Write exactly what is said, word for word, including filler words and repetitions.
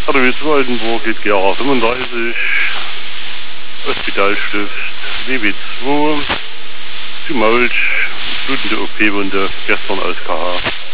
R W zwei Oldenburg, G R A fünfunddreißig, Hospitalstift, W W zwei, zu Maulsch, blutende O P-Wunde, gestern aus K H.